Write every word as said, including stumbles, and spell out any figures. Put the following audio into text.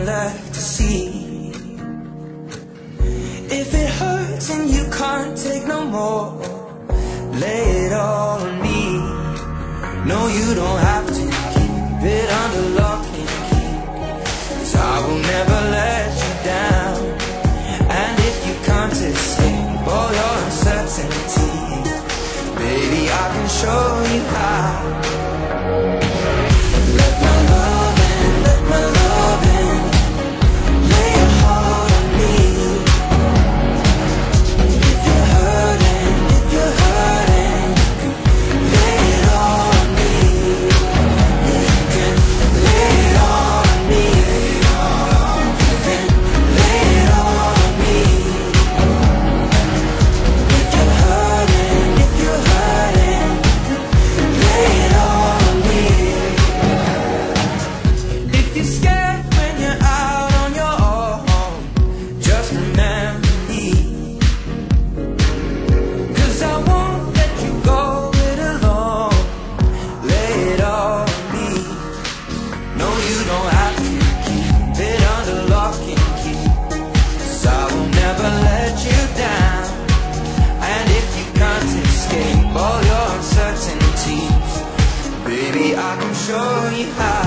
left to see. If it hurts and you can't take no more, lay it all on me. No, you don't have to keep it under lock and key, 'cause I will never let you down. And if you can't escape all your uncertainty, baby, I can show you how. Let my love in, let my love in. Lay your heart on me. If you're hurting, if you're hurting, lay it all on me. You can lay it all on me. You can lay it all on me. If you're hurting, if you're hurting, lay it all on me. If you're scared when you're out on your own, just remember me, 'cause I won't let you go it alone. Lay it all on me. No, you don't have to keep it under lock and key, 'cause I will never let you down. And if you can't escape all your uncertainties, baby, I can show you how.